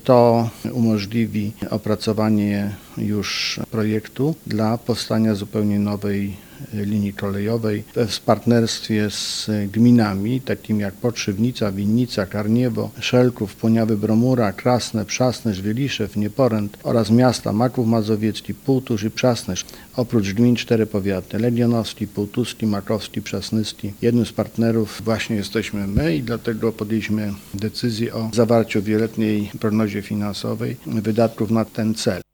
To umożliwi opracowanie już projektu dla powstania zupełnie nowej linii kolejowej w partnerstwie z gminami, takimi jak Podszywnica, Winnica, Karniewo, Szelków, Poniawy, Bromura, Krasne, Przasnysz, Wieliszew, Nieporęt oraz miasta Maków Mazowiecki, Półtusz i Przasnysz. Oprócz gmin 4 powiaty: Legionowski, Półtuski, Makowski, Przasnyski. Jednym z partnerów właśnie jesteśmy my i dlatego podjęliśmy decyzję o zawarciu wieloletniej prognozie finansowej wydatków na ten cel.